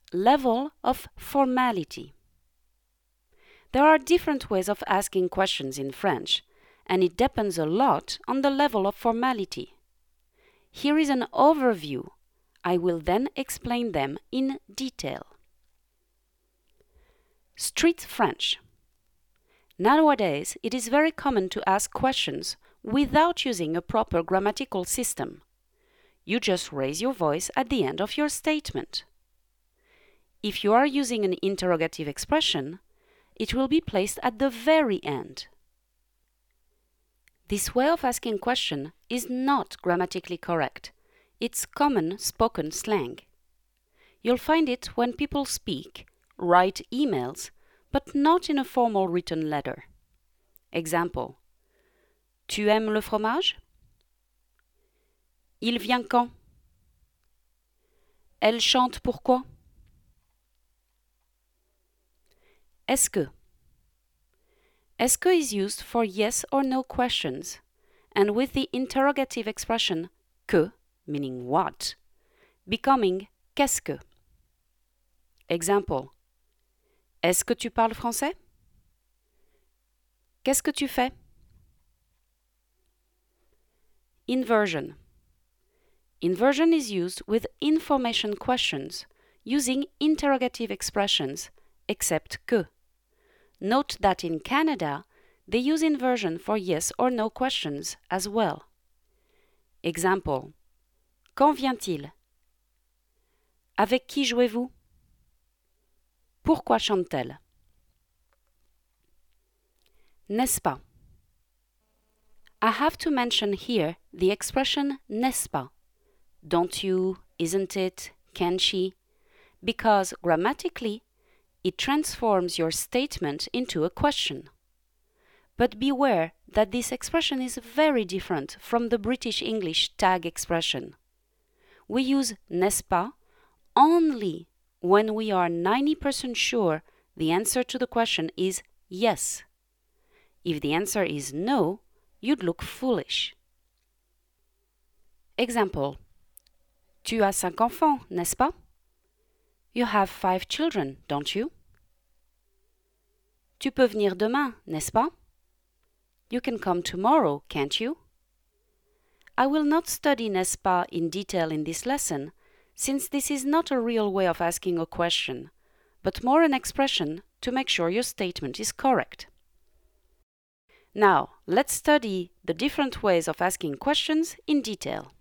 level of formality. There are different ways of asking questions in French, and it depends a lot on the level of formality. Here is an overview. I will then explain them in detail. Street French. Nowadays, it is very common to ask questions without using a proper grammatical system. You just raise your voice at the end of your statement. If you are using an interrogative expression, it will be placed at the very end. This way of asking question is not grammatically correct. It's common spoken slang. You'll find it when people speak, write emails, but not in a formal written letter. Example: Tu aimes le fromage? Il vient quand? Elle chante pourquoi? Est-ce que? Est-ce que is used for yes or no questions, and with the interrogative expression que, meaning what, becoming qu'est-ce que. Example: Est-ce que tu parles français? Qu'est-ce que tu fais? Inversion. Inversion is used with information questions, using interrogative expressions, except que. Note that in Canada, they use inversion for yes or no questions as well. Example: Quand vient-il? Avec qui jouez-vous? Pourquoi chante-t-elle? N'est-ce pas? I have to mention here the expression n'est-ce pas? Don't you, isn't it, can she? Because grammatically, it transforms your statement into a question. But beware that this expression is very different from the British English tag expression. We use n'est-ce pas only when we are 90% sure the answer to the question is yes. If the answer is no, you'd look foolish. Example: Tu as 5 enfants, n'est-ce pas? You have 5 children, don't you? Tu peux venir demain, n'est-ce pas? You can come tomorrow, can't you? I will not study n'est-ce pas in detail in this lesson, since this is not a real way of asking a question, but more an expression to make sure your statement is correct. Now, let's study the different ways of asking questions in detail.